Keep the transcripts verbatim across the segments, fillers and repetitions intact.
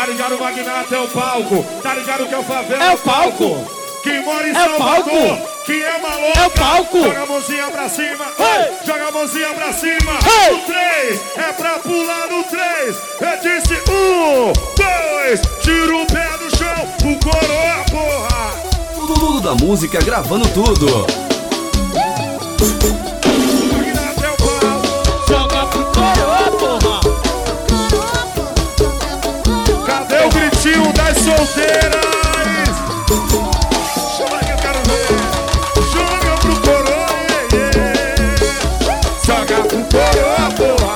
Tá ligado, o magnata é o palco. Tá ligado que é o favela. É o palco. Quem mora em É Salvador, palco. quem é maluco, É o palco. joga a mãozinha pra cima, Hey. joga a mãozinha pra cima. Hey. No três, é pra pular no três. Eu disse um, dois, tira o pé do chão, o coroa, porra. Tudo, tudo da música, gravando tudo. Magnata é o palco. Joga pro coroa, porra. Cadê o gritinho das solteiras? Chama que eu quero ver. Joga pro coroa, yeah, yeah. Joga pro coroa, porra.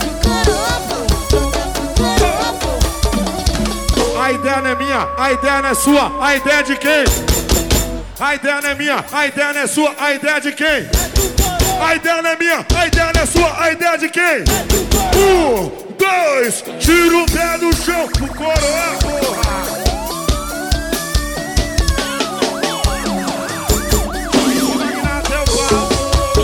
A ideia não é minha, a ideia não é sua, a ideia é de quem? A ideia não é minha, a ideia não é sua, a ideia é de quem? A ideia não é minha, a ideia não é sua, a ideia é de quem? Um, dois, tira o pé do chão pro coroa, porra. Magnata é o palco.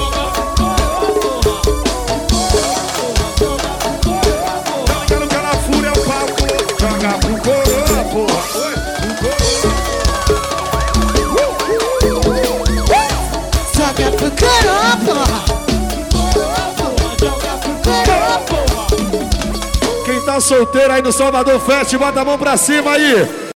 Tá ligado que ela fúria é o palco. Joga pro coroa, porra. Oi, pro coroa. Joga pro coroa, porra. Joga pro coroa, porra. Quem tá solteiro aí no Salvador Fest, bota a mão pra cima aí.